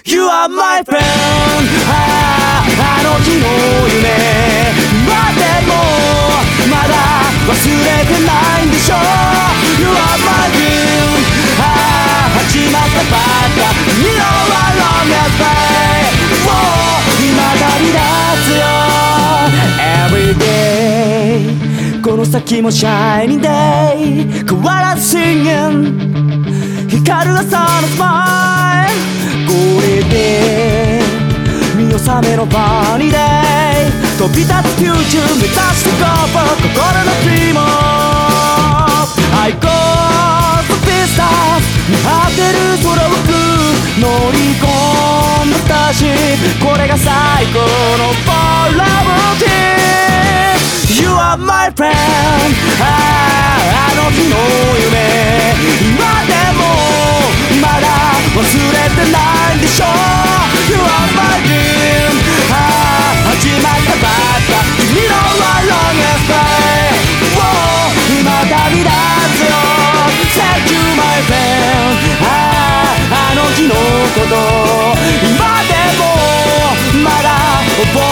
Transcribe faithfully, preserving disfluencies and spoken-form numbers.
You are my friend ああ、あの日の夢今でもまだ忘れてないんでしょ You are my dream ああ、始まったばっか You know I long as way もう今旅立つよ Every day この先も Shining day 変わらず Singing 光る朝のスマイルこれで見納めのバニーデイ飛び立つフューチャー目指してゴー心のドリーム I go to distance 見張ってる空をく乗り込んだ私これが最高の For Love Team You are my friend ああ、あの日の夢今でもまだ忘れてないんでしょ You are my dream ああ、始まったばっか君の I long as way もう今旅立つよ Thank you my friend ああ、あの日のこと今でもまだ覚え